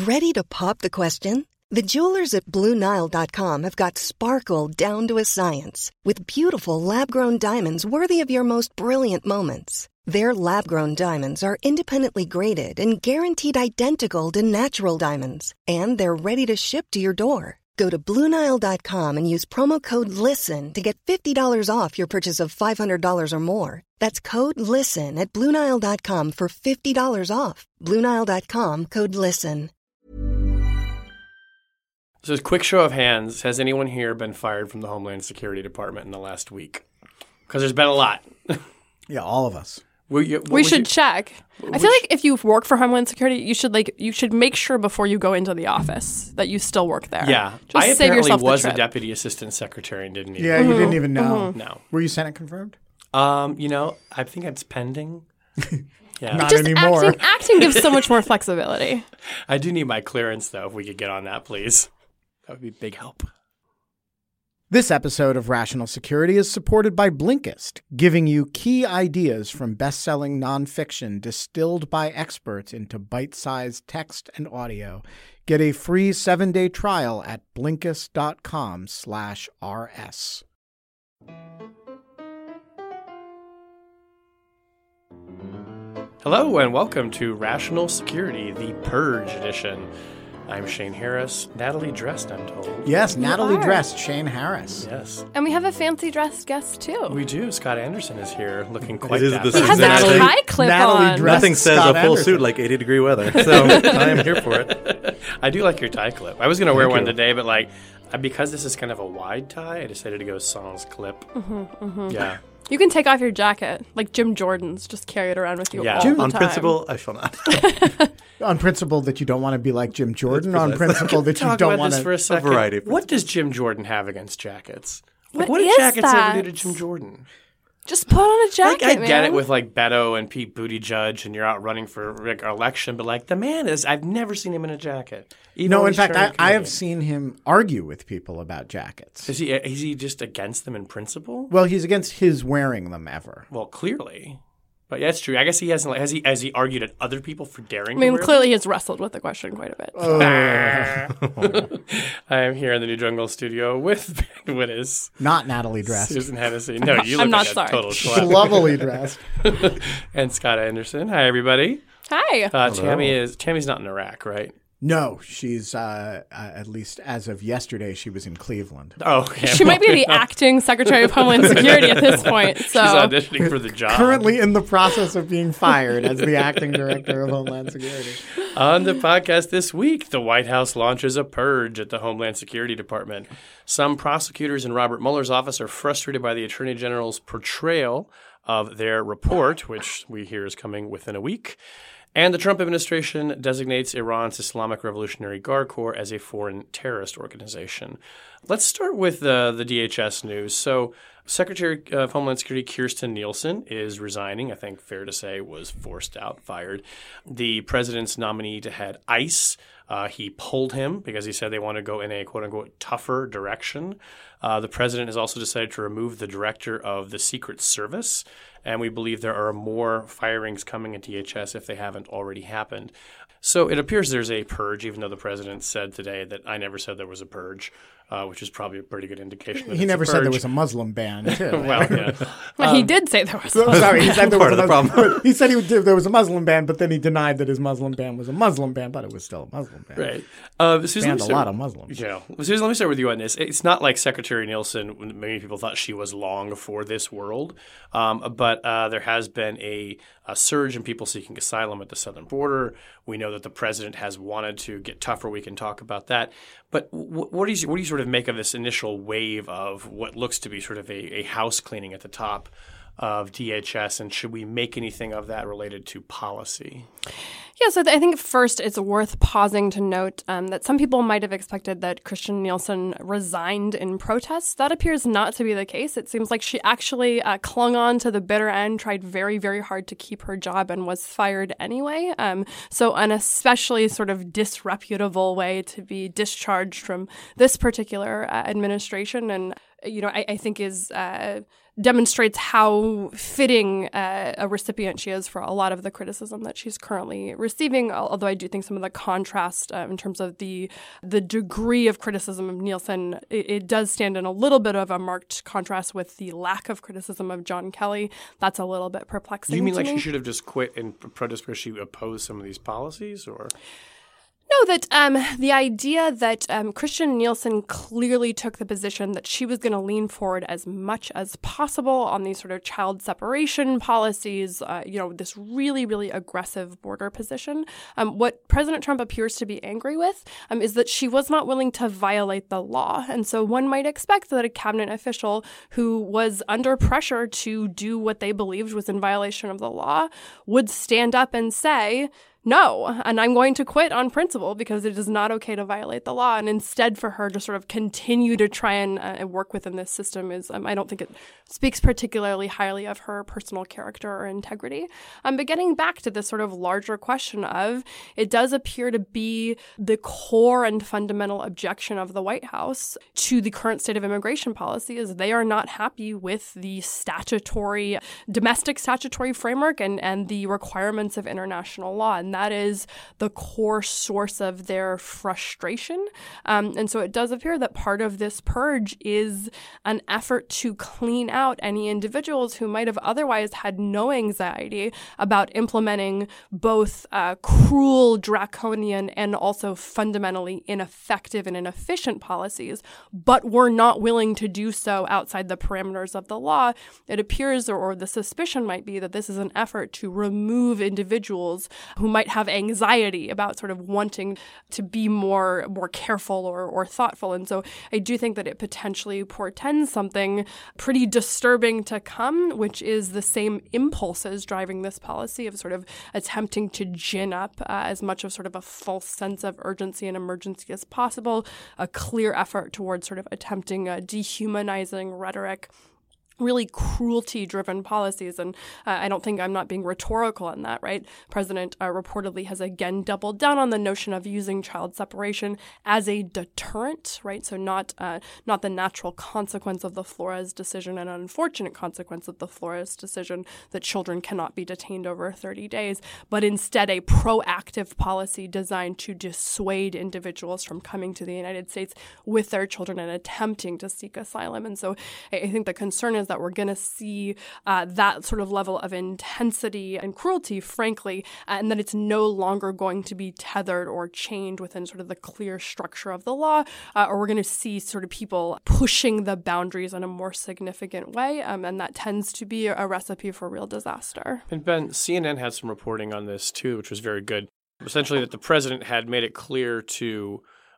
Ready to pop the question? The jewelers at BlueNile.com have got sparkle down to a science with beautiful lab-grown diamonds worthy of your most brilliant moments. Their lab-grown diamonds are independently graded and guaranteed identical to natural diamonds, and they're ready to ship to your door. Go to BlueNile.com and use promo code LISTEN to get $50 off your purchase of $500 or more. That's code LISTEN at BlueNile.com for $50 off. BlueNile.com, code LISTEN. So, a quick show of hands, has anyone here been fired from the Homeland Security Department in the last week? Because there's been a lot. Yeah, all of us. We should check. I feel like if you work for Homeland Security, you should make sure before you go into the office that you still work there. Yeah, just I save apparently yourself was the a trip. deputy assistant secretary and didn't even. Yeah, you didn't even know. No. Were you Senate confirmed? I think it's pending. Yeah, Not Just anymore. acting gives so much more flexibility. I do need my clearance though. If we could get on that, please, that would be big help. This episode of Rational Security is supported by Blinkist, giving you key ideas from best-selling nonfiction distilled by experts into bite-sized text and audio. Get a free 7-day trial at Blinkist.com/RS. Hello and welcome to Rational Security, the Purge edition. I'm Shane Harris. Natalie dressed, I'm told. Yes, Natalie are. dressed Shane Harris. Yes, And we have a fancy dressed guest, too. we do. Scott Anderson is here, looking quite. Is it the dapper. He has a Natalie- tie clip Natalie on. dressed Nothing says Scott a full Anderson. suit like 80-degree weather, so I am here for it. I do like your tie clip. I was going to wear Thank one you. today, but because this is kind of a wide tie, I decided to go sans clip. Yeah. You can take off your jacket, like Jim Jordan's. Just carry it around with you Yeah. all Jim- the On time. principle, I shall not. On principle that you don't want to be like Jim Jordan, That's on precise. principle that you Talk don't about want this for a to... second. variety of What does Jim Jordan have against jackets? What What did is jackets ever that? do to Jim Jordan? Just put on a jacket, I get man. it with Beto and Pete Buttigieg, and you're out running for election, but the man is. I've never seen him in a jacket. Even No, when in he's fact, sharing I have comedian. seen him argue with people about jackets. Is he just against them in principle? Well, he's against his wearing them ever. Well, clearly. But yeah, it's true. I guess he hasn't. Has he argued at other people for daring? I mean, to wear clearly he's wrestled with the question quite a bit. them? I am here in the New Jungle studio with what is Not Natalie dressed. Susan Hennessy. No, you look I'm not like a sorry. total schlep. Lovely dressed. And Scott Anderson. Hi, everybody. Hi. Tammy's not in Iraq, right? No, she's, at least as of yesterday, she was in Cleveland. Oh, okay. She might be the acting Secretary of Homeland Security at this point. So She's auditioning for the job. Currently in the process of being fired as the acting director of Homeland Security. On the podcast this week, the White House launches a purge at the Homeland Security Department. Some prosecutors in Robert Mueller's office are frustrated by the Attorney General's portrayal of their report, which we hear is coming within a week. And the Trump administration designates Iran's Islamic Revolutionary Guard Corps as a foreign terrorist organization. Let's start with the DHS news. So Secretary of Homeland Security Kirstjen Nielsen is resigning. I think fair to say was forced out, fired. The president's nominee to head ICE, he pulled him because he said they want to go in a quote-unquote tougher direction. The president has also decided to remove the director of the Secret Service, and we believe there are more firings coming at DHS if they haven't already happened. So it appears there's a purge, even though the president said today that I never said there was a purge, which is probably a pretty good indication. That He it's never a said there purge. was a Muslim ban, too. Well, yeah. Well, he did say there was. Sorry, he said there was Part a of the Muslim, he said there was a Muslim ban, but then he denied that his Muslim ban was a Muslim ban, but it was still a Muslim ban. Right. Susan, Banned let a me lot start- of Muslims. Yeah. Susan, let me start with you on this. It's not like Secretary Nielsen, many people thought she was long for this world, but there has been a surge in people seeking asylum at the southern border. We know that the president has wanted to get tougher. We can talk about that. But what do you sort of make of this initial wave of what looks to be sort of a house cleaning at the top of DHS, and should we make anything of that related to policy? Yeah, so I think first it's worth pausing to note that some people might have expected that Kirstjen Nielsen resigned in protest. That appears not to be the case. It seems like she actually clung on to the bitter end, tried very, very hard to keep her job, and was fired anyway. So an especially sort of disreputable way to be discharged from this particular administration. And I think is demonstrates how fitting a recipient she is for a lot of the criticism that she's currently receiving. Although I do think some of the contrast in terms of the degree of criticism of Nielsen, it does stand in a little bit of a marked contrast with the lack of criticism of John Kelly. That's a little bit perplexing. You mean to like me. she should have just quit in protest because she opposed some of these policies, or? No, that the idea that Christian Nielsen clearly took the position that she was going to lean forward as much as possible on these sort of child separation policies, this really, really aggressive border position. What President Trump appears to be angry with is that she was not willing to violate the law. And so one might expect that a cabinet official who was under pressure to do what they believed was in violation of the law would stand up and say, no, and I'm going to quit on principle because it is not okay to violate the law. And instead for her to sort of continue to try and work within this system is, I don't think it speaks particularly highly of her personal character or integrity. But getting back to this sort of larger question of, it does appear to be the core and fundamental objection of the White House to the current state of immigration policy is they are not happy with the domestic statutory framework and the requirements of international law. And that is the core source of their frustration. And so it does appear that part of this purge is an effort to clean out any individuals who might have otherwise had no anxiety about implementing both cruel, draconian, and also fundamentally ineffective and inefficient policies, but were not willing to do so outside the parameters of the law. It appears, or the suspicion might be, that this is an effort to remove individuals who might have anxiety about sort of wanting to be more careful or thoughtful. And so I do think that it potentially portends something pretty disturbing to come, which is the same impulses driving this policy of sort of attempting to gin up as much of sort of a false sense of urgency and emergency as possible, a clear effort towards sort of attempting a dehumanizing rhetoric, really cruelty-driven policies. And I don't think I'm not being rhetorical in that, right? President reportedly has again doubled down on the notion of using child separation as a deterrent, right? So not the natural consequence of the Flores decision, an unfortunate consequence of the Flores decision that children cannot be detained over 30 days, but instead a proactive policy designed to dissuade individuals from coming to the United States with their children and attempting to seek asylum. And so I think the concern is that we're going to see that sort of level of intensity and cruelty, frankly, and that it's no longer going to be tethered or chained within sort of the clear structure of the law, or we're going to see sort of people pushing the boundaries in a more significant way, and that tends to be a recipe for real disaster. And Ben, CNN had some reporting on this too, which was very good. Essentially that the president had made it clear to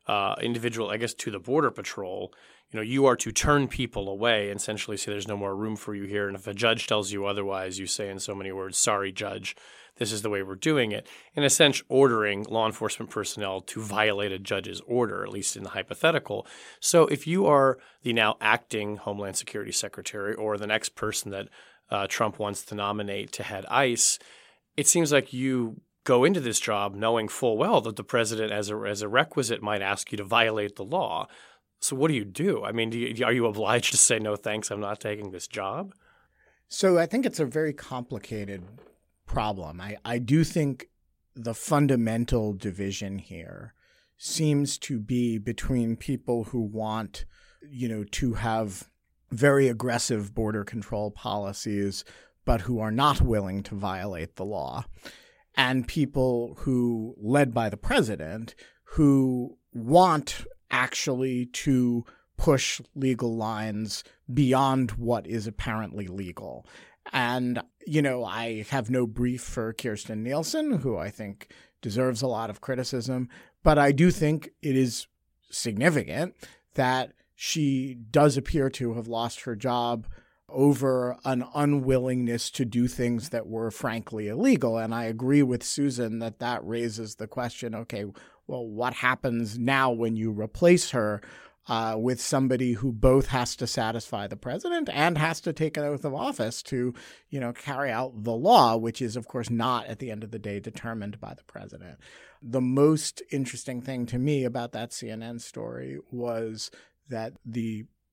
to the Border Patrol, you are to turn people away and essentially say there's no more room for you here. And if a judge tells you otherwise, you say in so many words, sorry, judge, this is the way we're doing it. In a sense, ordering law enforcement personnel to violate a judge's order, at least in the hypothetical. So if you are the now acting Homeland Security Secretary or the next person that Trump wants to nominate to head ICE, it seems like you go into this job knowing full well that the president, as a requisite, might ask you to violate the law. So what do? I mean, are you obliged to say, no, thanks, I'm not taking this job? So I think it's a very complicated problem. I do think the fundamental division here seems to be between people who want, to have very aggressive border control policies, but who are not willing to violate the law, and people who, led by the president, who want actually to push legal lines beyond what is apparently legal. And, I have no brief for Kirstjen Nielsen, who I think deserves a lot of criticism, but I do think it is significant that she does appear to have lost her job over an unwillingness to do things that were frankly illegal. And I agree with Susan that raises the question, okay, well, what happens now when you replace her with somebody who both has to satisfy the president and has to take an oath of office to, carry out the law, which is, of course, not at the end of the day determined by the president. The most interesting thing to me about that CNN story was that the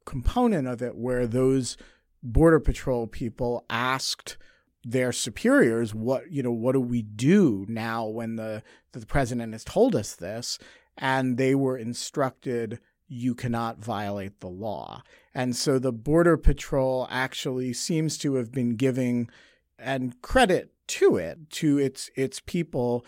component of it where those Border Patrol people asked their superiors, what do we do now when the president has told us this? And they were instructed, you cannot violate the law. And so the Border Patrol actually seems to have been giving, and credit to it, to its people,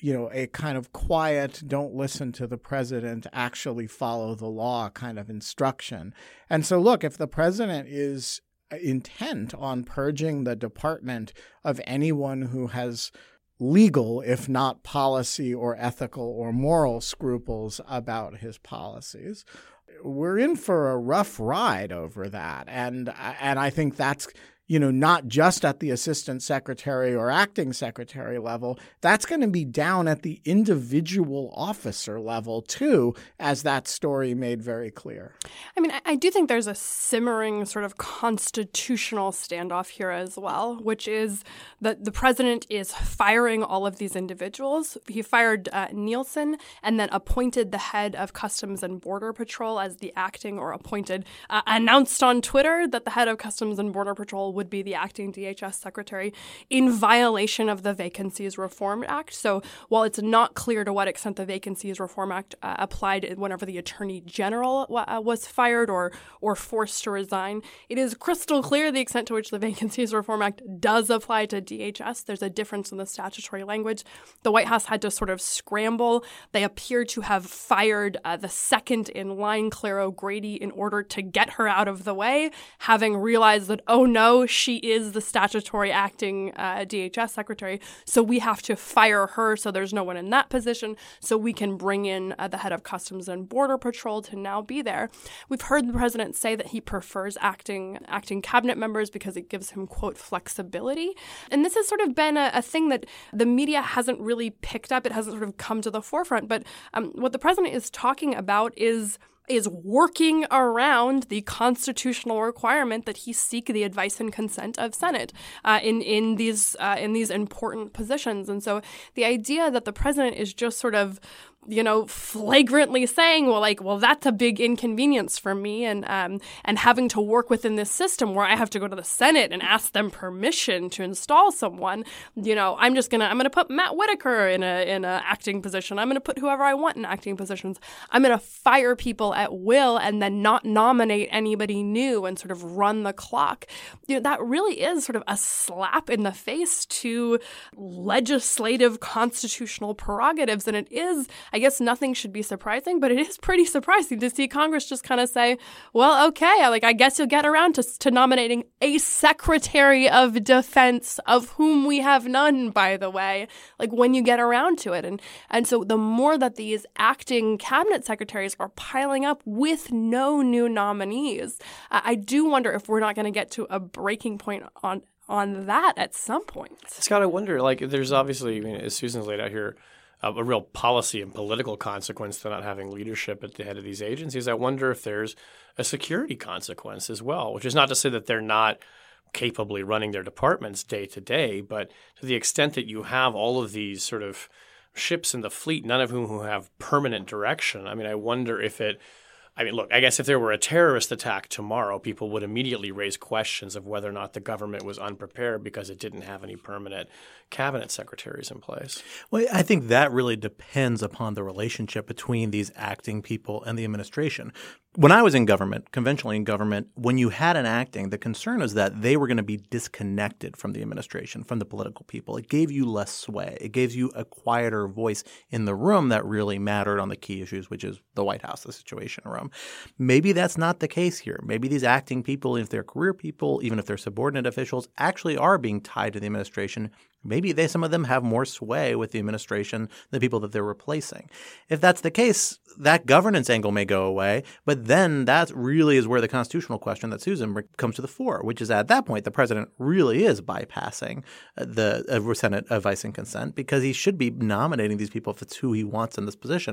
a kind of quiet, don't listen to the president, actually follow the law kind of instruction. And so look, if the president is intent on purging the department of anyone who has legal, if not policy or ethical or moral scruples about his policies, we're in for a rough ride over that. And I think that's, not just at the assistant secretary or acting secretary level, that's going to be down at the individual officer level too, as that story made very clear. I mean, I do think there's a simmering sort of constitutional standoff here as well, which is that the president is firing all of these individuals. He fired Nielsen and then appointed the head of Customs and Border Patrol as the acting, or appointed, announced on Twitter that the head of Customs and Border Patrol would be the acting DHS secretary in violation of the Vacancies Reform Act. So while it's not clear to what extent the Vacancies Reform Act applied whenever the Attorney General was fired or forced to resign, it is crystal clear the extent to which the Vacancies Reform Act does apply to DHS. There's a difference in the statutory language. The White House had to sort of scramble. They appear to have fired the second in line, Claire O'Grady, in order to get her out of the way, having realized that, oh no, she is the statutory acting DHS secretary, so we have to fire her so there's no one in that position so we can bring in the head of Customs and Border Patrol to now be there. We've heard the president say that he prefers acting cabinet members because it gives him, quote, flexibility. And this has sort of been a thing that the media hasn't really picked up. It hasn't sort of come to the forefront. But what the president is talking about is working around the constitutional requirement that he seek the advice and consent of Senate in these important positions. And so the idea that the president is just sort of flagrantly saying, well, that's a big inconvenience for me, and having to work within this system where I have to go to the Senate and ask them permission to install someone. I'm gonna put Matt Whitaker in a acting position. I'm gonna put whoever I want in acting positions. I'm gonna fire people at will and then not nominate anybody new and sort of run the clock. That really is sort of a slap in the face to legislative constitutional prerogatives, and it is, I guess nothing should be surprising, but it is pretty surprising to see Congress just kind of say, well, okay, I guess you'll get around to nominating a Secretary of Defense, of whom we have none, by the way, when you get around to it. And so the more that these acting cabinet secretaries are piling up with no new nominees, I do wonder if we're not going to get to a breaking point on that at some point. Scott, I wonder, there's obviously, as Susan's laid out here, a real policy and political consequence to not having leadership at the head of these agencies. I wonder if there's a security consequence as well, which is not to say that they're not capably running their departments day to day, but to the extent that you have all of these sort of ships in the fleet, none of whom have permanent direction. I mean, I wonder if look, I guess if there were a terrorist attack tomorrow, people would immediately raise questions of whether or not the government was unprepared because it didn't have any permanent cabinet secretaries in place. Well, I think that really depends upon the relationship between these acting people and the administration. When I was in government, conventionally in government, when you had an acting, the concern is that they were going to be disconnected from the administration, from the political people. It gave you less sway. It gives you a quieter voice in the room that really mattered on the key issues, which is the White House, the Situation Room. Maybe that's not the case here. Maybe these acting people, if they're career people, even if they're subordinate officials, actually are being tied to the administration. Maybe some of them have more sway with the administration than the people that they're replacing. If that's the case, that governance angle may go away, but then that really is where the constitutional question that Susan comes to the fore, which is at that point the president really is bypassing the Senate advice and consent because he should be nominating these people, if it's who he wants in this position,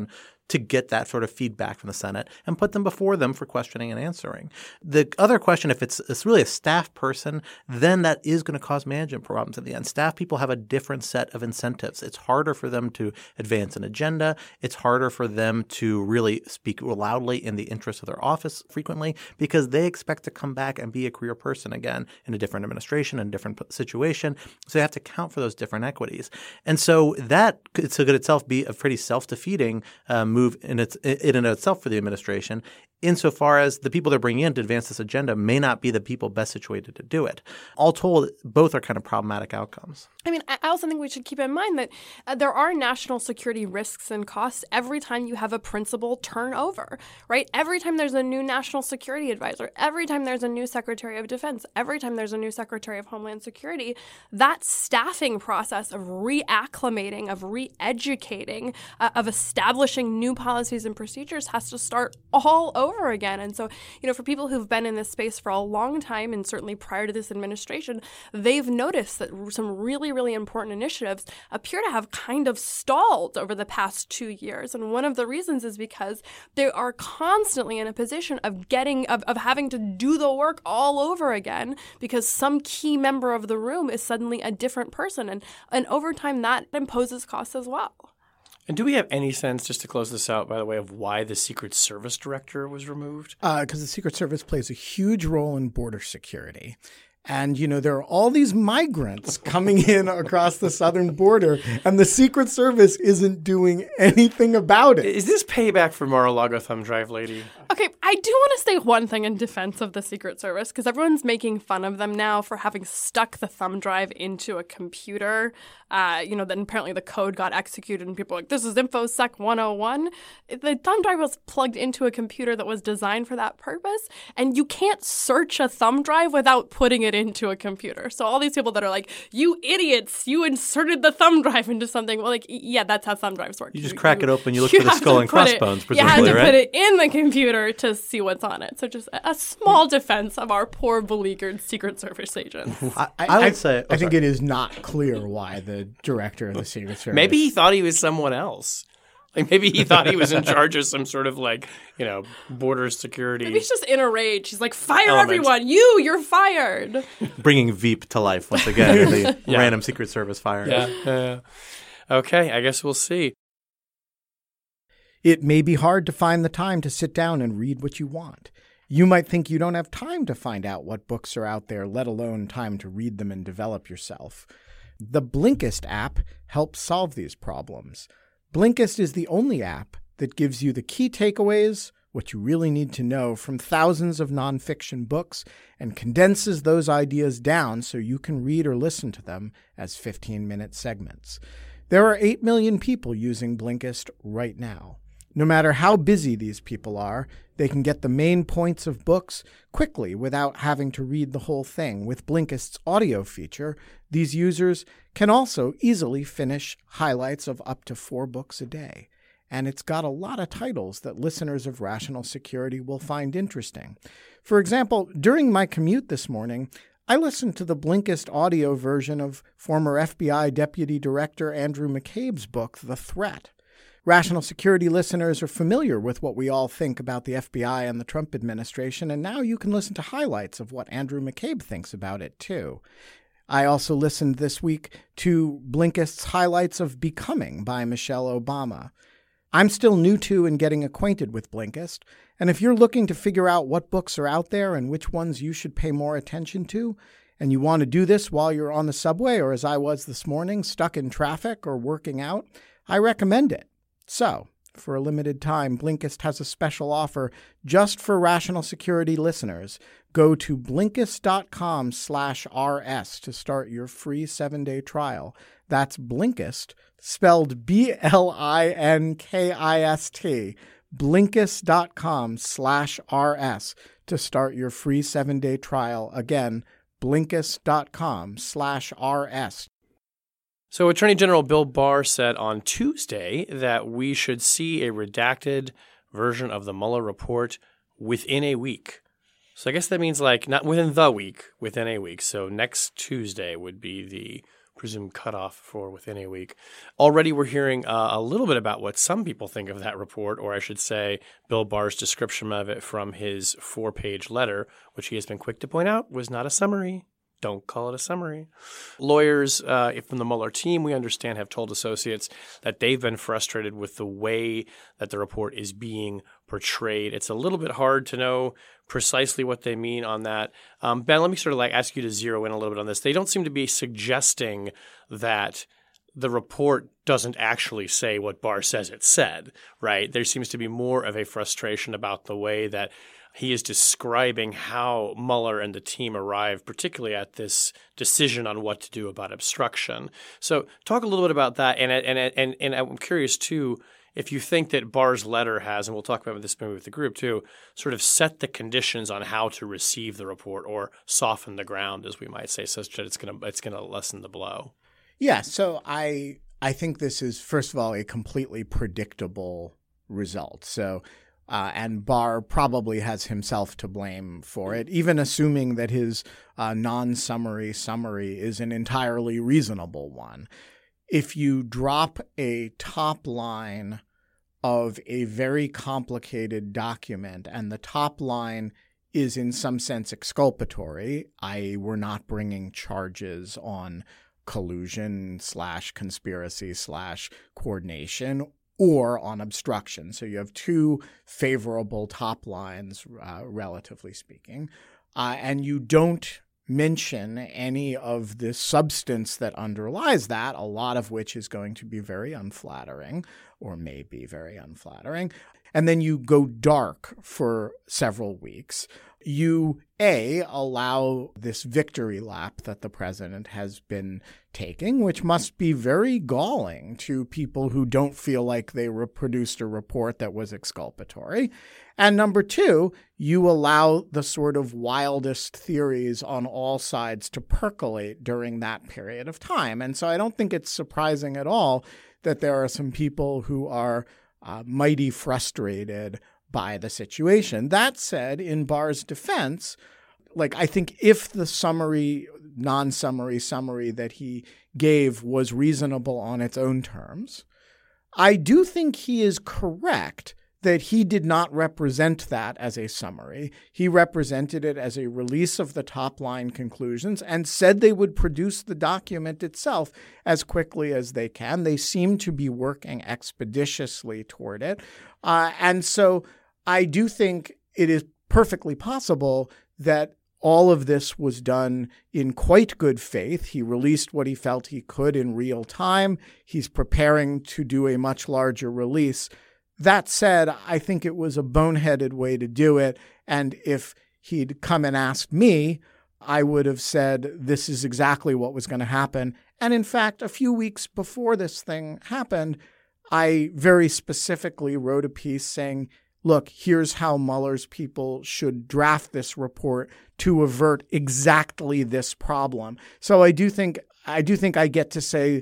to get that sort of feedback from the Senate and put them before them for questioning and answering. The other question, if it's really a staff person, then that is going to cause management problems at the end. Staff people have a different set of incentives. It's harder for them to advance an agenda. It's harder for them to really speak loudly in the interest of their office frequently because they expect to come back and be a career person again in a different administration, in a different situation. So they have to count for those different equities. And so that could itself be a pretty self-defeating move in and of itself for the administration, insofar as the people they're bringing in to advance this agenda may not be the people best situated to do it. All told, both are kind of problematic outcomes. I mean, I also think we should keep in mind that there are national security risks and costs every time you have a principal turnover, right? Every time there's a new national security advisor, every time there's a new Secretary of Defense, every time there's a new Secretary of Homeland Security, that staffing process of reacclimating, of re-educating, of establishing new policies and procedures has to start all over again. And so, for people who've been in this space for a long time, and certainly prior to this administration, they've noticed that some really, really important initiatives appear to have kind of stalled over the past 2 years. And one of the reasons is because they are constantly in a position of having to do the work all over again because some key member of the room is suddenly a different person. And over time, that imposes costs as well. And do we have any sense, just to close this out, by the way, of why the Secret Service director was removed? Because the Secret Service plays a huge role in border security. And, there are all these migrants coming in across the southern border, and the Secret Service isn't doing anything about it. Is this payback for Mar-a-Lago thumb drive lady? Okay, I do want to say one thing in defense of the Secret Service, because everyone's making fun of them now for having stuck the thumb drive into a computer. Then apparently the code got executed and people were like, this is InfoSec 101. The thumb drive was plugged into a computer that was designed for that purpose, and you can't search a thumb drive without putting it into a computer. So all these people that are like, you idiots, you inserted the thumb drive into something. Well, yeah, that's how thumb drives work. You just crack it open, you look for the skull and crossbones, presumably, right? You have to put it in the computer to see what's on it. So just a small defense of our poor beleaguered Secret Service agents. I would say... I think it is not clear why the director of the Secret Service... Maybe he thought he was someone else. Like maybe he thought he was in charge of some sort of border security. Maybe he's just in a rage. He's like, fire everyone. You're fired. Bringing Veep to life once again in the random Secret Service firing. Yeah. Okay, I guess we'll see. It may be hard to find the time to sit down and read what you want. You might think you don't have time to find out what books are out there, let alone time to read them and develop yourself. The Blinkist app helps solve these problems. Blinkist is the only app that gives you the key takeaways, what you really need to know from thousands of nonfiction books, and condenses those ideas down so you can read or listen to them as 15-minute segments. There are 8 million people using Blinkist right now. No matter how busy these people are, they can get the main points of books quickly without having to read the whole thing. With Blinkist's audio feature, these users can also easily finish highlights of up to 4 books a day. And it's got a lot of titles that listeners of Rational Security will find interesting. For example, during my commute this morning, I listened to the Blinkist audio version of former FBI Deputy Director Andrew McCabe's book, The Threat. Rational Security listeners are familiar with what we all think about the FBI and the Trump administration, and now you can listen to highlights of what Andrew McCabe thinks about it, too. I also listened this week to Blinkist's highlights of Becoming by Michelle Obama. I'm still new to and getting acquainted with Blinkist, and if you're looking to figure out what books are out there and which ones you should pay more attention to, and you want to do this while you're on the subway or as I was this morning, stuck in traffic or working out, I recommend it. So, for a limited time, Blinkist has a special offer just for Rational Security listeners. Go to Blinkist.com/RS to start your free 7-day trial. That's Blinkist, spelled Blinkist. Blinkist.com/RS to start your free 7-day trial. Again, Blinkist.com/RS. So Attorney General Bill Barr said on Tuesday that we should see a redacted version of the Mueller report within a week. So I guess that means not within the week, within a week. So next Tuesday would be the presumed cutoff for within a week. Already we're hearing a little bit about what some people think of that report, or I should say Bill Barr's description of it from his 4-page letter, which he has been quick to point out was not a summary. Don't call it a summary. Lawyers from the Mueller team, we understand, have told associates that they've been frustrated with the way that the report is being portrayed. It's a little bit hard to know precisely what they mean on that. Ben, let me sort of ask you to zero in a little bit on this. They don't seem to be suggesting that the report doesn't actually say what Barr says it said, right? There seems to be more of a frustration about the way that he is describing how Mueller and the team arrived, particularly at this decision on what to do about obstruction. So talk a little bit about that. And I'm curious, too, if you think that Barr's letter has, and we'll talk about this maybe with the group, too, sort of set the conditions on how to receive the report or soften the ground, as we might say, such that it's going to lessen the blow. Yeah, so I think this is, first of all, a completely predictable result. So and Barr probably has himself to blame for it, even assuming that his non-summary summary is an entirely reasonable one. If you drop a top line of a very complicated document and the top line is in some sense exculpatory, i.e. we're not bringing charges on collusion / conspiracy / coordination, or on obstruction. So you have two favorable top lines, relatively speaking, and you don't mention any of the substance that underlies that, a lot of which is going to be very unflattering or may be very unflattering. And then you go dark for several weeks. You, allow this victory lap that the president has been taking, which must be very galling to people who don't feel like they produced a report that was exculpatory. And number two, you allow the sort of wildest theories on all sides to percolate during that period of time. And so I don't think it's surprising at all that there are some people who are mighty frustrated by the situation. That said, in Barr's defense, I think if the non-summary summary that he gave was reasonable on its own terms, I do think he is correct that he did not represent that as a summary. He represented it as a release of the top-line conclusions and said they would produce the document itself as quickly as they can. They seem to be working expeditiously toward it. And so I do think it is perfectly possible that all of this was done in quite good faith. He released what he felt he could in real time. He's preparing to do a much larger release. That said, I think it was a boneheaded way to do it. And if he'd come and asked me, I would have said this is exactly what was going to happen. And in fact, a few weeks before this thing happened, I very specifically wrote a piece saying, look, here's how Mueller's people should draft this report to avert exactly this problem. So I do think I get to say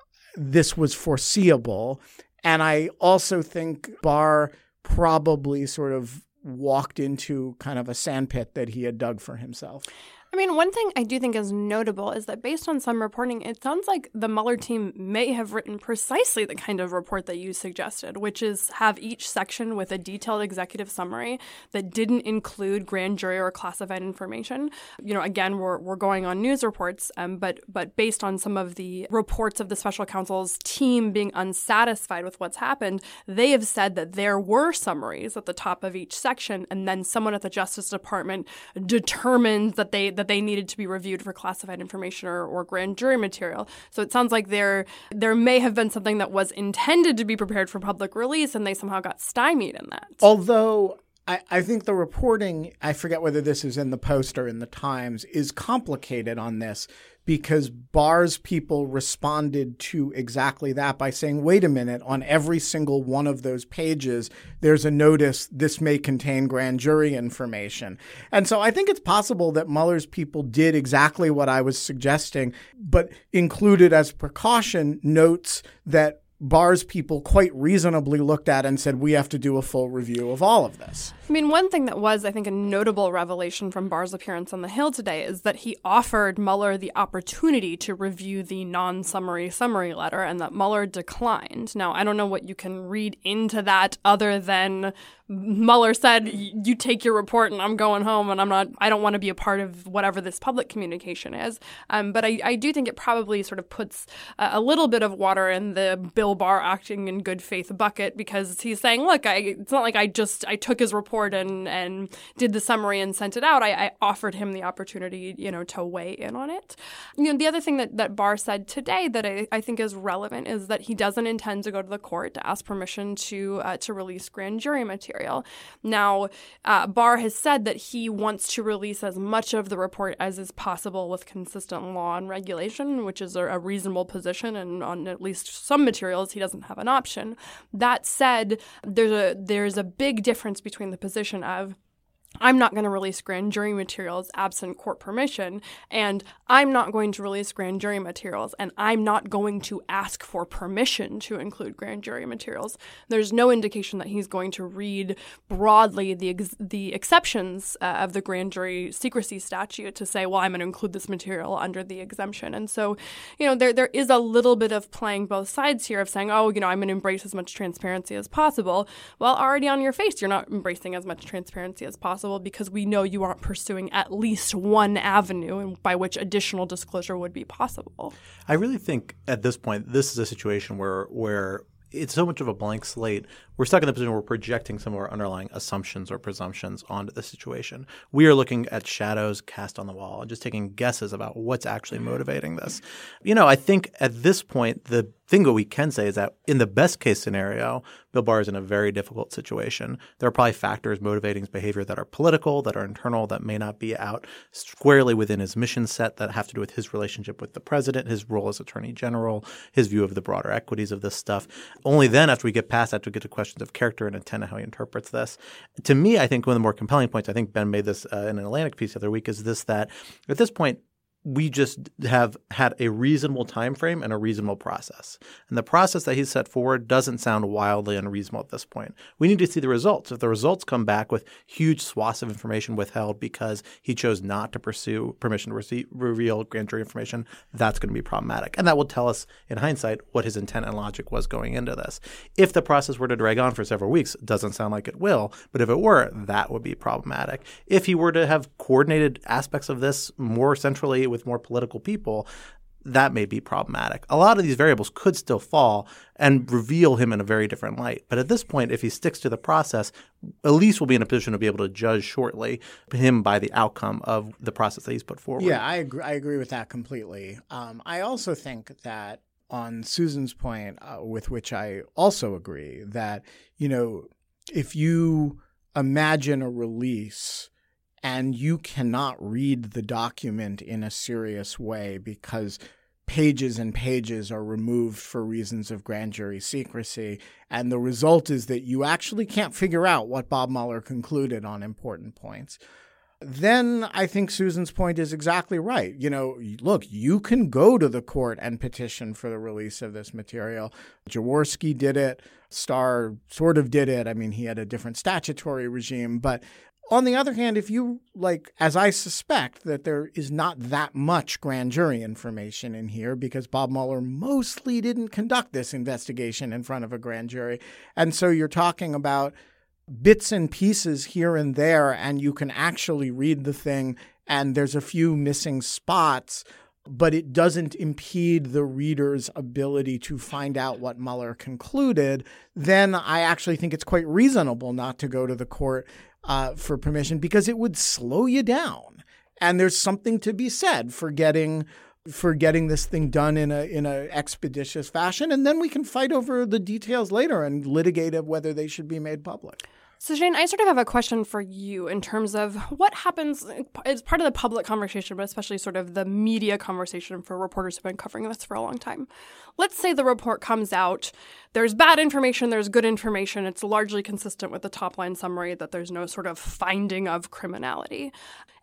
this was foreseeable. And I also think Barr probably sort of walked into kind of a sandpit that he had dug for himself. I mean, one thing I do think is notable is that based on some reporting, it sounds like the Mueller team may have written precisely the kind of report that you suggested, which is have each section with a detailed executive summary that didn't include grand jury or classified information. You know, again, we're going on news reports, but based on some of the reports of the special counsel's team being unsatisfied with what's happened, they have said that there were summaries at the top of each section, and then someone at the Justice Department determined that they needed to be reviewed for classified information or grand jury material. So it sounds like there may have been something that was intended to be prepared for public release, and they somehow got stymied in that. Although I think the reporting, I forget whether this is in the Post or in the Times, is complicated on this because Barr's people responded to exactly that by saying, wait a minute, on every single one of those pages, there's a notice this may contain grand jury information. And so I think it's possible that Mueller's people did exactly what I was suggesting, but included as precaution notes that Barr's people quite reasonably looked at and said, we have to do a full review of all of this. I mean, one thing that was, I think, a notable revelation from Barr's appearance on the Hill today is that he offered Mueller the opportunity to review the non-summary summary letter and that Mueller declined. Now, I don't know what you can read into that other than Mueller said, you take your report and I'm going home and I don't want to be a part of whatever this public communication is. But I do think it probably sort of puts a little bit of water in the Bill Barr acting in good faith bucket, because he's saying, look, it's not like I took his report and did the summary and sent it out. I offered him the opportunity, to weigh in on it. The other thing that Barr said today that I think is relevant is that he doesn't intend to go to the court to ask permission to release grand jury material. Now, Barr has said that he wants to release as much of the report as is possible with consistent law and regulation, which is a reasonable position, and on at least some materials he doesn't have an option. That said, there's a big difference between the position of I'm not going to release grand jury materials absent court permission, and I'm not going to release grand jury materials, and I'm not going to ask for permission to include grand jury materials. There's no indication that he's going to read broadly the exceptions of the grand jury secrecy statute to say, well, I'm going to include this material under the exemption. And so, there is a little bit of playing both sides here of saying, I'm going to embrace as much transparency as possible. Well, already on your face, you're not embracing as much transparency as possible, because we know you aren't pursuing at least one avenue by which additional disclosure would be possible. I really think at this point, this is a situation where it's so much of a blank slate. We're stuck in the position where we're projecting some of our underlying assumptions or presumptions onto the situation. We are looking at shadows cast on the wall and just taking guesses about what's actually motivating this. I think at this point, the thing that we can say is that in the best case scenario, Bill Barr is in a very difficult situation. There are probably factors motivating his behavior that are political, that are internal, that may not be out squarely within his mission set, that have to do with his relationship with the president, his role as attorney general, his view of the broader equities of this stuff. Only then, after we get past that, we get to questions of character and intent and how he interprets this. To me, I think one of the more compelling points, I think Ben made this in an Atlantic piece the other week, is this, that at this point, we just have had a reasonable time frame and a reasonable process. And the process that he's set forward doesn't sound wildly unreasonable at this point. We need to see the results. If the results come back with huge swaths of information withheld because he chose not to pursue permission to reveal grand jury information, that's going to be problematic. And that will tell us in hindsight what his intent and logic was going into this. If the process were to drag on for several weeks, it doesn't sound like it will, but if it were, that would be problematic. If he were to have coordinated aspects of this more centrally with more political people, that may be problematic. A lot of these variables could still fall and reveal him in a very different light. But at this point, if he sticks to the process, at least we'll be in a position to be able to judge shortly him by the outcome of the process that he's put forward. Yeah, I agree with that completely. I also think that on Susan's point, with which I also agree, that, if you imagine a release and you cannot read the document in a serious way because pages and pages are removed for reasons of grand jury secrecy, and the result is that you actually can't figure out what Bob Mueller concluded on important points, then I think Susan's point is exactly right. Look, you can go to the court and petition for the release of this material. Jaworski did it. Starr sort of did it. I mean, he had a different statutory regime, but on the other hand, if you, as I suspect, that there is not that much grand jury information in here because Bob Mueller mostly didn't conduct this investigation in front of a grand jury. And so you're talking about bits and pieces here and there, and you can actually read the thing, and there's a few missing spots, but it doesn't impede the reader's ability to find out what Mueller concluded, then I actually think it's quite reasonable not to go to the court for permission, because it would slow you down. And there's something to be said for getting this thing done in a expeditious fashion, and then we can fight over the details later and litigate whether they should be made public. So, Shane, I sort of have a question for you in terms of what happens as part of the public conversation, but especially sort of the media conversation for reporters who've been covering this for a long time. Let's say the report comes out. There's bad information. There's good information. It's largely consistent with the top line summary that there's no sort of finding of criminality.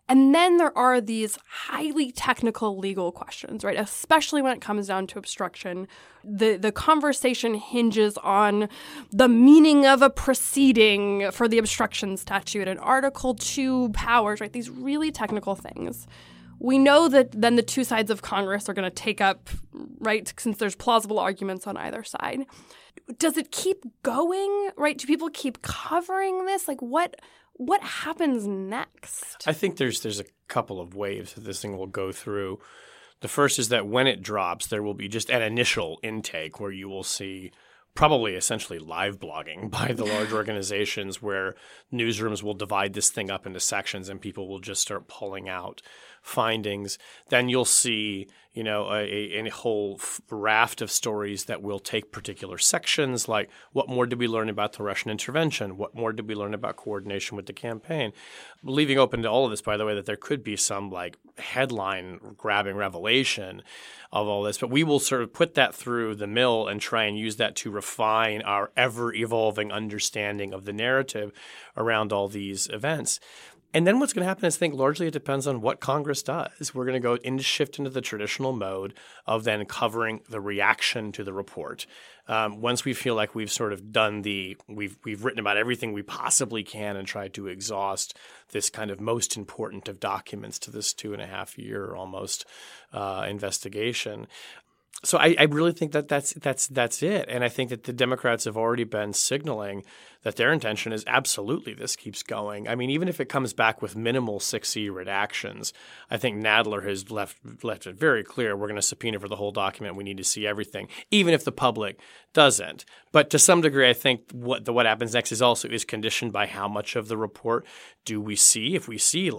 And then there are these highly technical legal questions, right? Especially when it comes down to obstruction. The conversation hinges on the meaning of a proceeding for the obstruction statute and Article 2 powers, right? These really technical things. We know that then the two sides of Congress are going to take up, right, since there's plausible arguments on either side. Does it keep going, right? Do people keep covering this? Like, what happens next? I think there's a couple of waves that this thing will go through. The first is that when it drops, there will be just an initial intake where you will see probably essentially live blogging by the large organizations where newsrooms will divide this thing up into sections and people will just start pulling out findings. Then you'll see, a whole raft of stories that will take particular sections, like what more did we learn about the Russian intervention? What more did we learn about coordination with the campaign? Leaving open to all of this, by the way, that there could be some headline-grabbing revelation of all this. But we will sort of put that through the mill and try and use that to refine our ever-evolving understanding of the narrative around all these events. And then what's going to happen is, I think, largely it depends on what Congress does. We're going to shift into the traditional mode of then covering the reaction to the report. Once we feel like we've sort of done we've written about everything we possibly can and tried to exhaust this kind of most important of documents to this 2.5-year almost investigation. So I really think that's it. And I think that the Democrats have already been signaling that their intention is absolutely this keeps going. I mean, even if it comes back with minimal 6E redactions, I think Nadler has left it very clear we're going to subpoena for the whole document. We need to see everything, even if the public doesn't. But to some degree, I think what happens next is conditioned by how much of the report do we see. If we see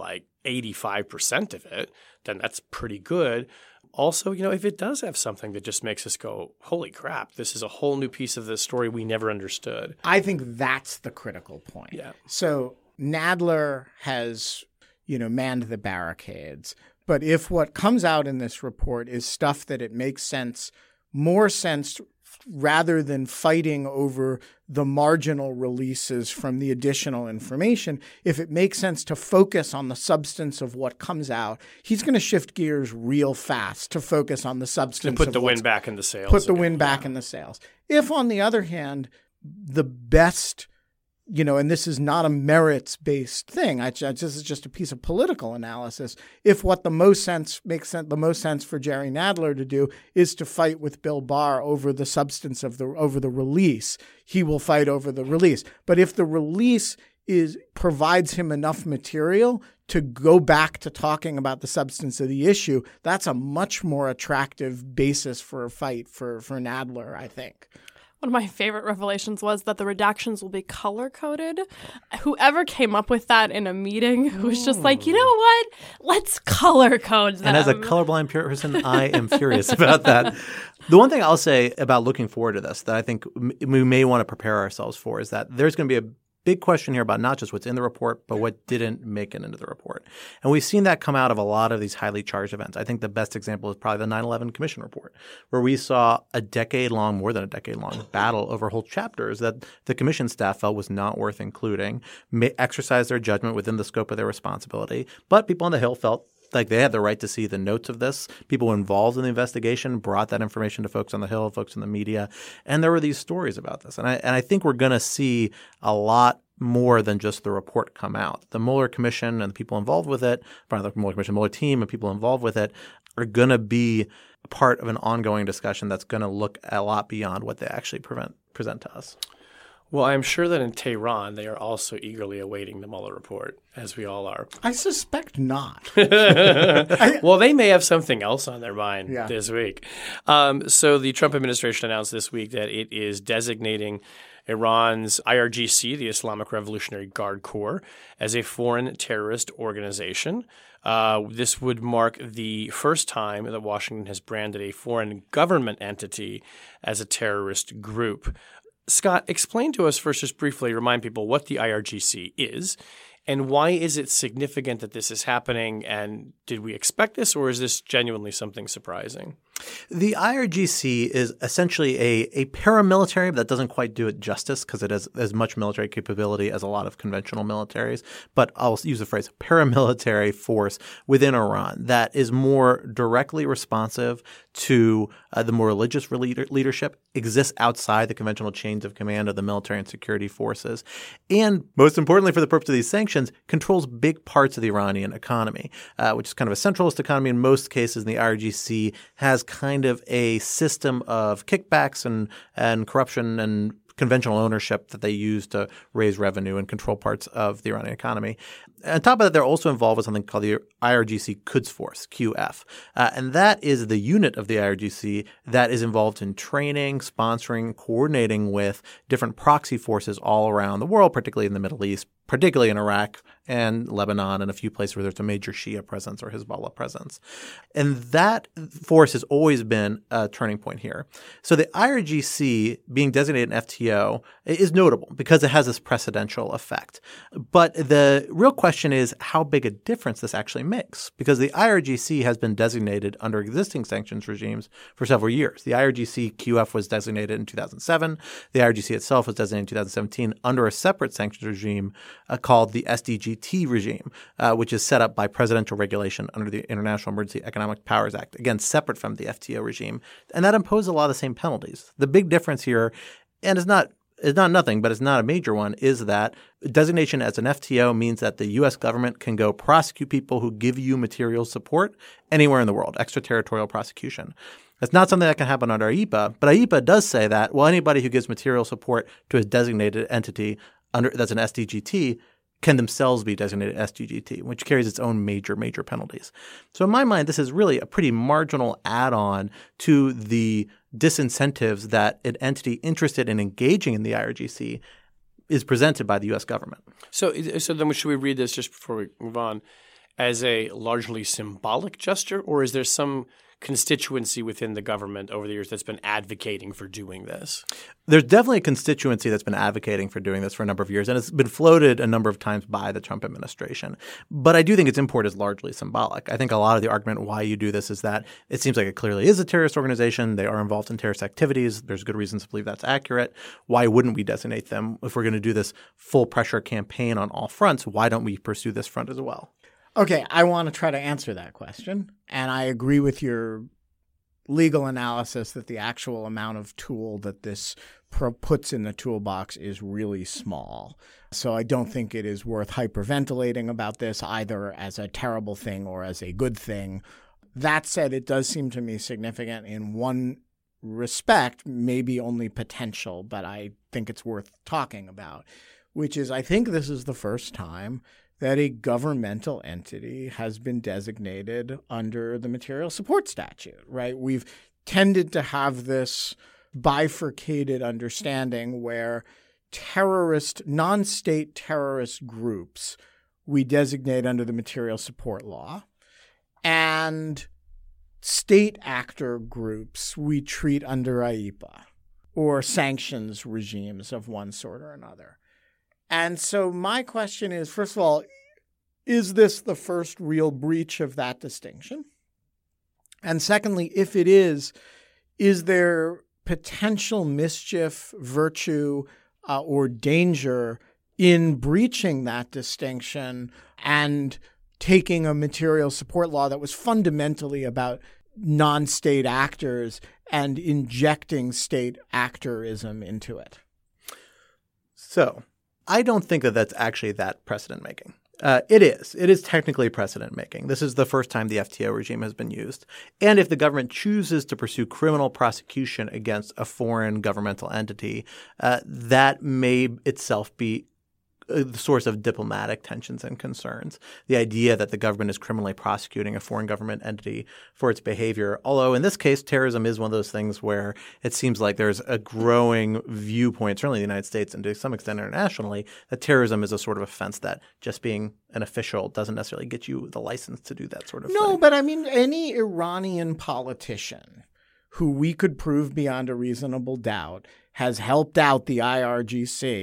85% of it, then that's pretty good. Also, if it does have something that just makes us go, holy crap, this is a whole new piece of the story we never understood. I think that's the critical point. Yeah. So Nadler has, manned the barricades. But if what comes out in this report is stuff that it makes more sense rather than fighting over the marginal releases from the additional information, if it makes sense to focus on the substance of what comes out, he's going to shift gears real fast to focus on the substance. To put the wind back in the sails. Put the wind back in the sails. If, on the other hand, the best, and this is not a merits-based thing. This is just a piece of political analysis. If what the most sense for Jerry Nadler to do is to fight with Bill Barr over the substance of over the release, he will fight over the release. But if the release provides him enough material to go back to talking about the substance of the issue, that's a much more attractive basis for a fight for Nadler, I think. One of my favorite revelations was that the redactions will be color-coded. Whoever came up with that in a meeting was just like, you know what? Let's color-code them. And as a colorblind person, I am furious about that. The one thing I'll say about looking forward to this that I think we may want to prepare ourselves for is that there's going to be a big question here about not just what's in the report, but what didn't make it into the report. And we've seen that come out of a lot of these highly charged events. I think the best example is probably the 9/11 Commission report, where we saw more than a decade-long battle over whole chapters that the commission staff felt was not worth including, exercise their judgment within the scope of their responsibility. But people on the Hill felt like they had the right to see the notes of this. People involved in the investigation brought that information to folks on the Hill, folks in the media, and there were these stories about this. And I think we're going to see a lot more than just the report come out. The Mueller Commission and the people involved with it, the Mueller Commission, Mueller team and people involved with it are going to be part of an ongoing discussion that's going to look a lot beyond what they actually present to us. Well, I'm sure that in Tehran, they are also eagerly awaiting the Mueller report, as we all are. I suspect not. Well, they may have something else on their mind this week. So the Trump administration announced this week that it is designating Iran's IRGC, the Islamic Revolutionary Guard Corps, as a foreign terrorist organization. This would mark the first time that Washington has branded a foreign government entity as a terrorist group. Scott, explain to us first, just briefly, remind people what the IRGC is and why is it significant that this is happening, and did we expect this or is this genuinely something surprising? The IRGC is essentially a paramilitary, but that doesn't quite do it justice because it has as much military capability as a lot of conventional militaries. But I'll use the phrase paramilitary force within Iran that is more directly responsive to the more religious leadership, exists outside the conventional chains of command of the military and security forces, and most importantly for the purpose of these sanctions, controls big parts of the Iranian economy, which is kind of a centralist economy in most cases. And the IRGC has kind of a system of kickbacks and corruption and conventional ownership that they use to raise revenue and control parts of the Iranian economy. On top of that, they're also involved with something called the IRGC Quds Force, QF. And that is the unit of the IRGC that is involved in training, sponsoring, coordinating with different proxy forces all around the world, particularly in the Middle East, particularly in Iraq and Lebanon and a few places where there's a major Shia presence or Hezbollah presence. And that force has always been a turning point here. So the IRGC being designated an FTO is notable because it has this precedential effect. But the real question is how big a difference this actually makes, because the IRGC has been designated under existing sanctions regimes for several years. The IRGC QF was designated in 2007. The IRGC itself was designated in 2017 under a separate sanctions regime called the SDGT regime, which is set up by presidential regulation under the International Emergency Economic Powers Act, again, separate from the FTO regime. And that imposed a lot of the same penalties. The big difference here, and it's not nothing, but it's not a major one, is that designation as an FTO means that the U.S. government can go prosecute people who give you material support anywhere in the world, extraterritorial prosecution. That's not something that can happen under AIPA, but AIPA does say that, well, anybody who gives material support to a designated entity that's an SDGT can themselves be designated SDGT, which carries its own major penalties. So in my mind, this is really a pretty marginal add-on to the disincentives that an entity interested in engaging in the IRGC is presented by the U.S. government. So then should we read this, just before we move on, as a largely symbolic gesture, or is there some constituency within the government over the years that's been advocating for doing this? There's definitely a constituency that's been advocating for doing this for a number of years, and it's been floated a number of times by the Trump administration. But I do think its import is largely symbolic. I think a lot of the argument why you do this is that it seems like it clearly is a terrorist organization. They are involved in terrorist activities. There's good reasons to believe that's accurate. Why wouldn't we designate them? If we're going to do this full pressure campaign on all fronts, why don't we pursue this front as well? Okay, I want to try to answer that question. And I agree with your legal analysis that the actual amount of tool that this puts in the toolbox is really small. So I don't think it is worth hyperventilating about this either as a terrible thing or as a good thing. That said, it does seem to me significant in one respect, maybe only potential, but I think it's worth talking about, which is I think this is the first time that a governmental entity has been designated under the material support statute, right? We've tended to have this bifurcated understanding where non-state terrorist groups we designate under the material support law, and state actor groups we treat under AIPA or sanctions regimes of one sort or another. And so my question is, first of all, is this the first real breach of that distinction? And secondly, if it is there potential mischief, virtue, or danger in breaching that distinction and taking a material support law that was fundamentally about non-state actors and injecting state actorism into it? So I don't think that that's actually that precedent-making. It is. It is technically precedent-making. This is the first time the FTO regime has been used. And if the government chooses to pursue criminal prosecution against a foreign governmental entity, that may itself be the source of diplomatic tensions and concerns. The idea that the government is criminally prosecuting a foreign government entity for its behavior, although in this case, terrorism is one of those things where it seems like there's a growing viewpoint, certainly in the United States and to some extent internationally, that terrorism is a sort of offense that just being an official doesn't necessarily get you the license to do that sort of thing. No, but I mean, any Iranian politician who we could prove beyond a reasonable doubt has helped out the IRGC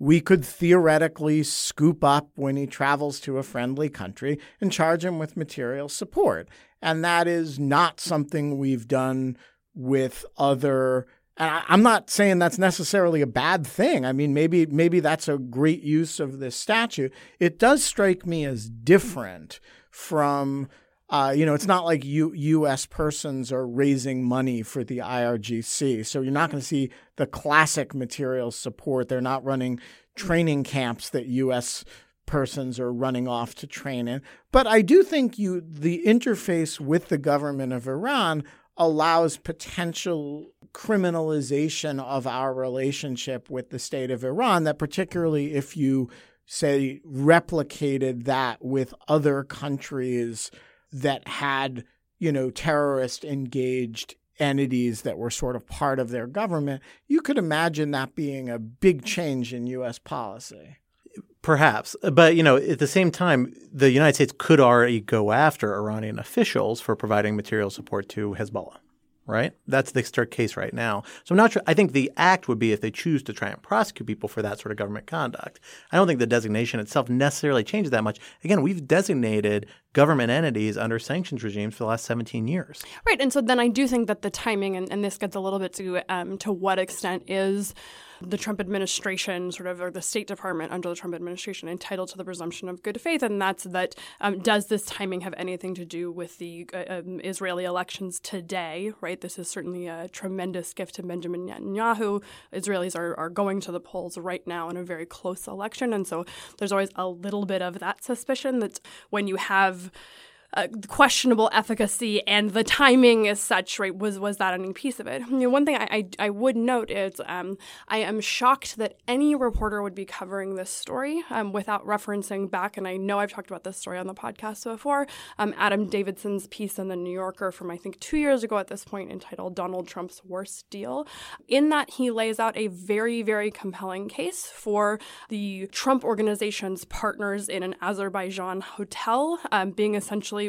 we could theoretically scoop up when he travels to a friendly country and charge him with material support. And that is not something we've done with other. And I'm not saying that's necessarily a bad thing. I mean, maybe that's a great use of this statute. It does strike me as different from, it's not like U.S. persons are raising money for the IRGC. So you're not going to see the classic material support. They're not running training camps that U.S. persons are running off to train in. But I do think the interface with the government of Iran allows potential criminalization of our relationship with the state of Iran, that particularly if you, say, replicated that with other countries that had, terrorist engaged entities that were sort of part of their government, you could imagine that being a big change in U.S. policy. Perhaps. But, at the same time, the United States could already go after Iranian officials for providing material support to Hezbollah, right? That's the case right now. So I'm not sure. I think the act would be if they choose to try and prosecute people for that sort of government conduct. I don't think the designation itself necessarily changes that much. Again, we've designated government entities under sanctions regimes for the last 17 years. Right. And so then I do think that the timing, and this gets a little bit to what extent is the Trump administration or the State Department under the Trump administration entitled to the presumption of good faith. And that's that does this timing have anything to do with the Israeli elections today, right? This is certainly a tremendous gift to Benjamin Netanyahu. Israelis are going to the polls right now in a very close election. And so there's always a little bit of that suspicion that when you have questionable efficacy and the timing is such, right? Was that any piece of it? One thing I would note is I am shocked that any reporter would be covering this story without referencing back, and I know I've talked about this story on the podcast before, Adam Davidson's piece in The New Yorker from I think 2 years ago at this point entitled Donald Trump's Worst Deal. In that, he lays out a very, very compelling case for the Trump organization's partners in an Azerbaijan hotel being essentially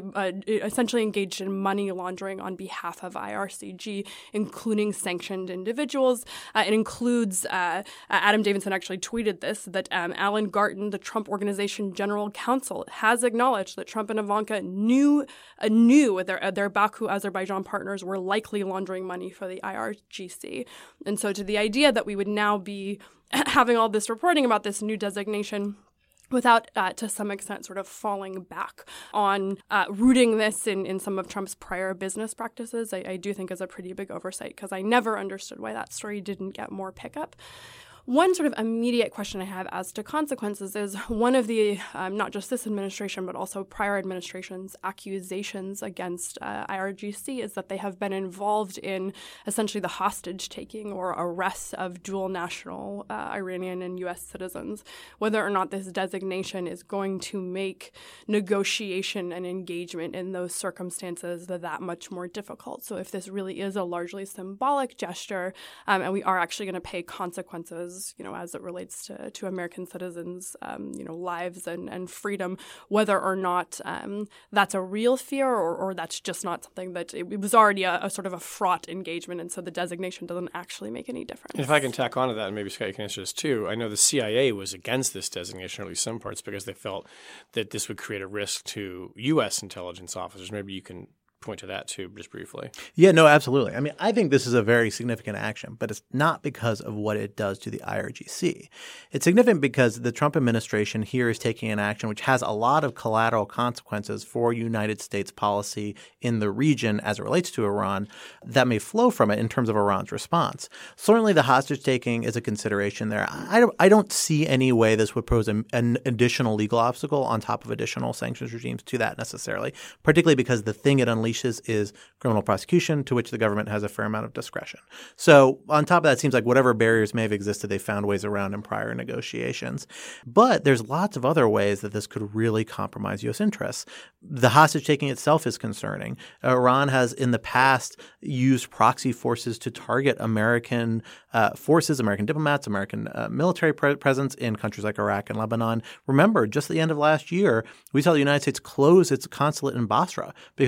engaged in money laundering on behalf of IRCG, including sanctioned individuals. It includes, Adam Davidson actually tweeted this, that Alan Garten, the Trump Organization General Counsel, has acknowledged that Trump and Ivanka knew their Baku, Azerbaijan partners were likely laundering money for the IRGC. And so to the idea that we would now be having all this reporting about this new designation without, to some extent, sort of falling back on rooting this in some of Trump's prior business practices, I do think is a pretty big oversight, because I never understood why that story didn't get more pickup. One sort of immediate question I have as to consequences is one of the, not just this administration, but also prior administrations' accusations against IRGC is that they have been involved in essentially the hostage taking or arrests of dual national Iranian and U.S. citizens. Whether or not this designation is going to make negotiation and engagement in those circumstances that much more difficult. So if this really is a largely symbolic gesture, and we are actually going to pay consequences, as it relates to American citizens, lives and freedom, whether or not that's a real fear or that's just not something that it was already a sort of a fraught engagement, and so the designation doesn't actually make any difference. If I can tack on to that, and maybe Scott, you can answer this too. I know the CIA was against this designation, or at least some parts, because they felt that this would create a risk to U.S. intelligence officers. Maybe you can point to that too, just briefly. Yeah, no, absolutely. I mean, I think this is a very significant action, but it's not because of what it does to the IRGC. It's significant because the Trump administration here is taking an action which has a lot of collateral consequences for United States policy in the region as it relates to Iran that may flow from it in terms of Iran's response. Certainly the hostage taking is a consideration there. I don't see any way this would pose an additional legal obstacle on top of additional sanctions regimes to that necessarily, particularly because the thing it unleashes is criminal prosecution, to which the government has a fair amount of discretion. So on top of that, it seems like whatever barriers may have existed, they found ways around in prior negotiations. But there's lots of other ways that this could really compromise U.S. interests. The hostage taking itself is concerning. Iran has in the past used proxy forces to target American forces, American diplomats, American military presence in countries like Iraq and Lebanon. Remember, just at the end of last year, we saw the United States close its consulate in Basra because Basra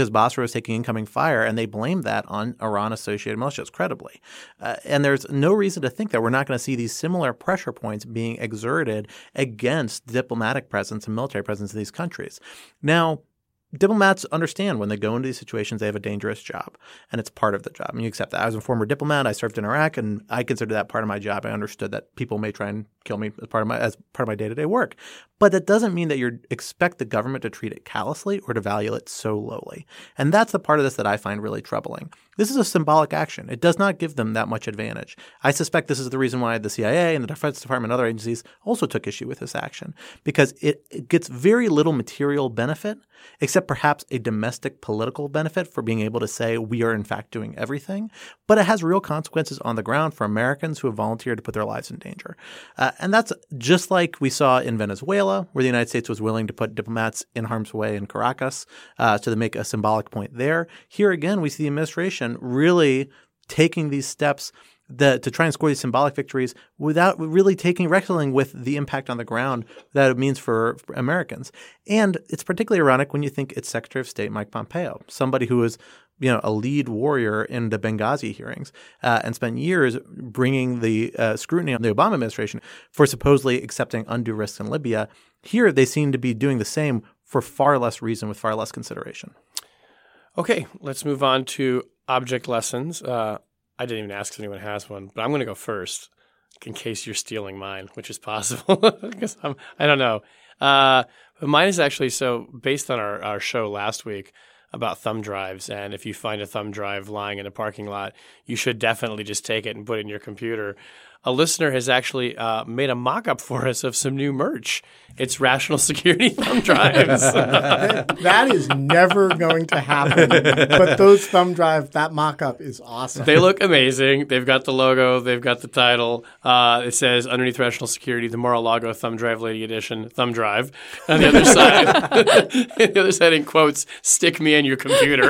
was taking incoming fire, and they blamed that on Iran-associated militias, credibly. And there's no reason to think that we're not going to see these similar pressure points being exerted against diplomatic presence and military presence in these countries. Now, diplomats understand when they go into these situations, they have a dangerous job, and it's part of the job. And you accept that. I was a former diplomat. I served in Iraq, and I consider that part of my job. I understood that people may try and kill me as part of my day-to-day work. But that doesn't mean that you expect the government to treat it callously or to value it so lowly. And that's the part of this that I find really troubling. This is a symbolic action. It does not give them that much advantage. I suspect this is the reason why the CIA and the Defense Department and other agencies also took issue with this action, because it gets very little material benefit, except perhaps a domestic political benefit for being able to say we are in fact doing everything. But it has real consequences on the ground for Americans who have volunteered to put their lives in danger. And that's just like we saw in Venezuela, where the United States was willing to put diplomats in harm's way in Caracas to make a symbolic point there. Here again, we see the administration really taking these steps to try and score these symbolic victories without really wrestling with the impact on the ground that it means for Americans. And it's particularly ironic when you think it's Secretary of State Mike Pompeo, somebody who was a lead warrior in the Benghazi hearings and spent years bringing the scrutiny on the Obama administration for supposedly accepting undue risks in Libya. Here, they seem to be doing the same for far less reason with far less consideration. Okay, let's move on to object lessons. I didn't even ask if anyone has one, but I'm going to go first in case you're stealing mine, which is possible because I don't know. But mine is actually based on our show last week about thumb drives. And if you find a thumb drive lying in a parking lot, you should definitely just take it and put it in your computer. A listener has actually made a mock-up for us of some new merch. It's Rational Security thumb drives. That is never going to happen. But those thumb drives, that mock-up is awesome. They look amazing. They've got the logo. They've got the title. It says underneath Rational Security, the Mar-a-Lago Thumb Drive Lady Edition thumb drive. On the other side, in quotes, stick me in your computer.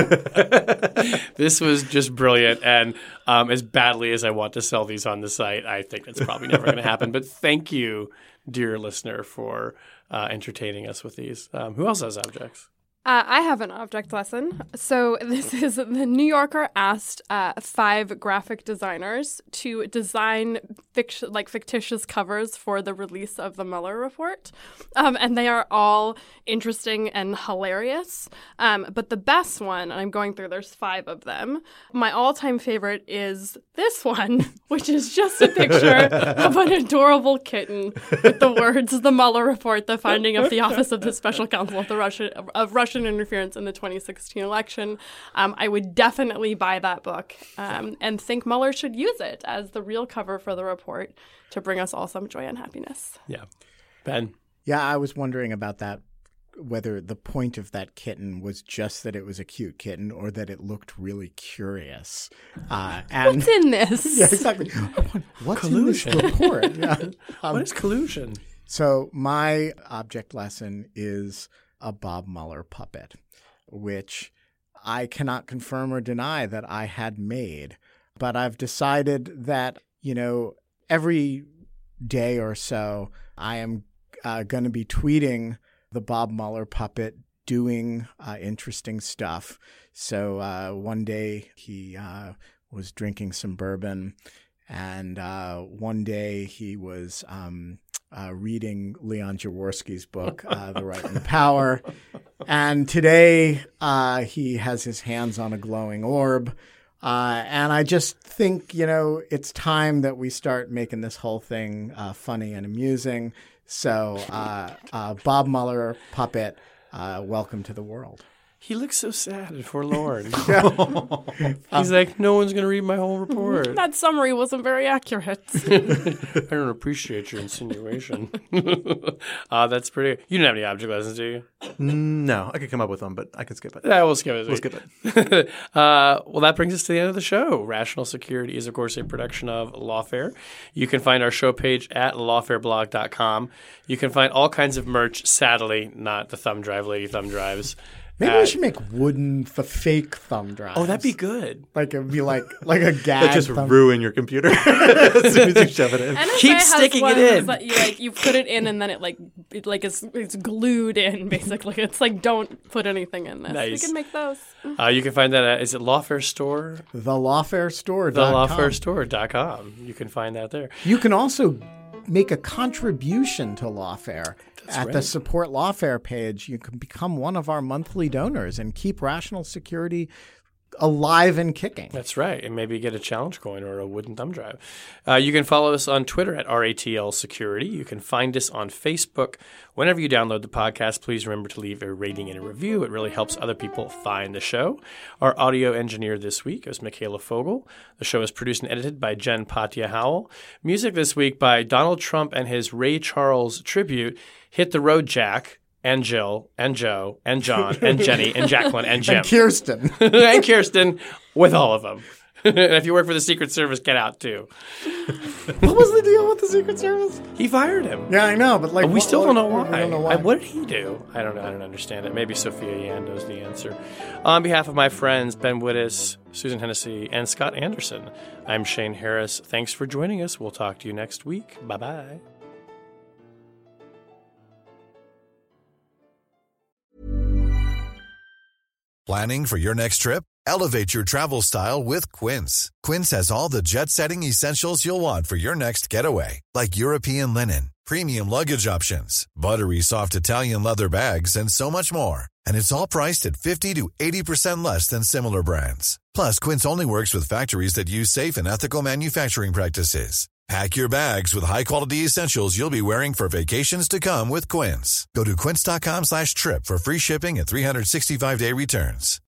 This was just brilliant. And as badly as I want to sell these on the site, I think that's probably never going to happen. But thank you, dear listener, for entertaining us with these. Who else has objects? I have an object lesson. So this is the New Yorker asked 5 graphic designers to design fictitious covers for the release of the Mueller report. And they are all interesting and hilarious. But the best one, and I'm going through, there's 5 of them. My all-time favorite is this one, which is just a picture of an adorable kitten with the words, "The Mueller report, the finding of the Office of the Special Counsel of Russian interference in the 2016 election." I would definitely buy that book and think Mueller should use it as the real cover for the report to bring us all some joy and happiness. Yeah. Ben? Yeah, I was wondering about that, whether the point of that kitten was just that it was a cute kitten or that it looked really curious. And what's in this? Yeah, exactly. What's collusion in this report? Yeah. What is collusion? So my object lesson is a Bob Mueller puppet, which I cannot confirm or deny that I had made. But I've decided that, every day or so, I am going to be tweeting the Bob Mueller puppet doing interesting stuff. So one day he was drinking some bourbon, and one day he was reading Leon Jaworski's book, The Right and the Power. And today he has his hands on a glowing orb. And I just think, it's time that we start making this whole thing funny and amusing. So Bob Mueller puppet, welcome to the world. He looks so sad and forlorn. He's like, no one's going to read my whole report. That summary wasn't very accurate. I don't appreciate your insinuation. That's pretty. You didn't have any object lessons, do you? No, I could come up with them, but I can skip it. Yeah, we'll skip it. We'll skip it. Well, that brings us to the end of the show. Rational Security is, of course, a production of Lawfare. You can find our show page at lawfareblog.com. You can find all kinds of merch, sadly, not the thumb drive lady thumb drives. Maybe we should make the fake thumb drives. Oh, that'd be good. Like it'd be like a gag. That just ruin your computer as soon as you shove it in. NSA Keep has sticking ones it in. That you put it in and then it like it's glued in, basically. It's like, don't put anything in this. Nice. We can make those. You can find that at, is it Lawfare Store? TheLawfareStore.com. TheLawfareStore.com. You can find that there. You can also make a contribution to Lawfare. At the Support Lawfare page, you can become one of our monthly donors and keep Rational Security alive and kicking. That's right. And maybe get a challenge coin or a wooden thumb drive. You can follow us on Twitter at RATL Security. You can find us on Facebook. Whenever you download the podcast, please remember to leave a rating and a review. It really helps other people find the show. Our audio engineer this week is Michaela Fogel. The show is produced and edited by Jen Patja Howell. Music this week by Donald Trump and his Ray Charles tribute, Hit the Road Jack, and Jill, and Joe, and John, and Jenny, and Jacqueline, and Jim. And Kirsten. And Kirsten, with all of them. And if you work for the Secret Service, get out too. What was the deal with the Secret Service? He fired him. Yeah, I know, but we still don't know why. We don't know why. What did he do? I don't know. I don't understand it. Maybe Sophia Yan knows the answer. On behalf of my friends Ben Wittes, Susan Hennessy, and Scott Anderson, I'm Shane Harris. Thanks for joining us. We'll talk to you next week. Bye-bye. Planning for your next trip? Elevate your travel style with Quince. Quince has all the jet-setting essentials you'll want for your next getaway, like European linen, premium luggage options, buttery soft Italian leather bags, and so much more. And it's all priced at 50 to 80% less than similar brands. Plus, Quince only works with factories that use safe and ethical manufacturing practices. Pack your bags with high-quality essentials you'll be wearing for vacations to come with Quince. Go to quince.com/trip for free shipping and 365-day returns.